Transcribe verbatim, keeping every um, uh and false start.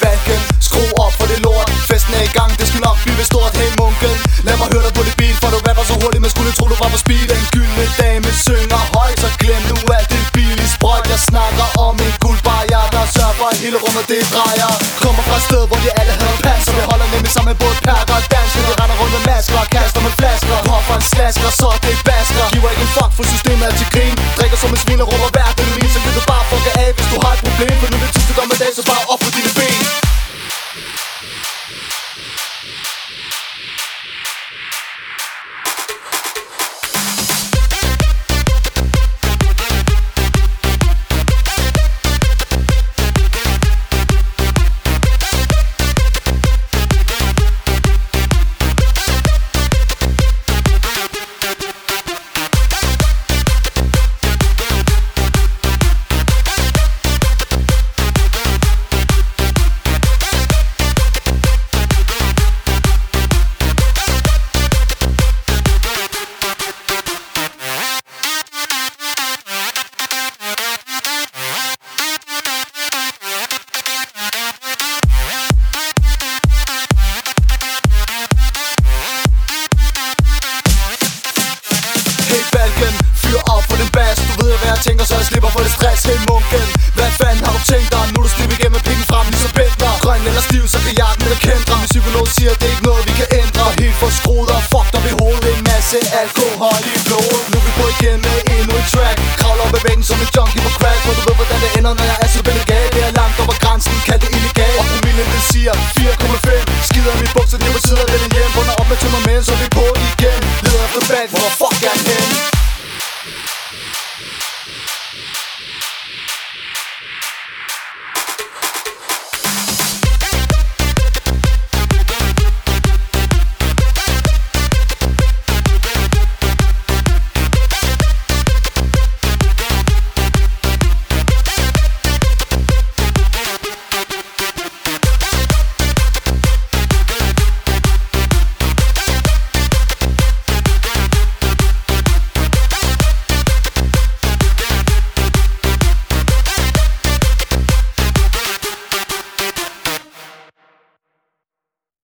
Balkan, skru op for det lort. Festen er i gang, det skal nok blive stort. Hey munken, lad mig høre dig på det beat, for du rapper så hurtigt, man skulle tro du var på speed. En gyldne dame synger højt, så glem nu alt det billige sprøjt. Jeg snakker om en guldbarriere, der sørger for at hele rummet det drejer. Kommer fra et sted, hvor de alle havde pas, og vi holder nemlig sammen med både perker og dansker. De render rundt med masker og kaster med flasker. Hopper en slasker, så det basker. Giver ikke en fuck, for systemet er til grin. Drikker som en svin og råber hver den vin. Så kan du bare fucke af, hvis du har et problem. For nu er det sidste dommedag, så bare op på dine ben. Fyr op for den bass, du ved hvad jeg tænker, så jeg slipper for det stress. Hey munken, hvad fanden har du tænkt dig? Nu er du stiv igennem med pikken frem, ligesom Bentner. Grøn eller stiv, så kan jagten eller kendre. Min psykolog siger, det er ikke noget vi kan ændre. Helt for skruet og fucked op i hovedet. En masse alkohol i blodet. Nu er vi på igen med endnu en track. Kravler op ad væggen som en junkie på crack. For du ved hvordan det ender, når jeg er så benegal. Det er langt over grænsen, kald det illegal. Og promillen den siger fire komma fem. Skider i mit bukser, det er på siden af den hjem. Bunder op med tømmermænd, så vi er på igen. Leder efter back, hvor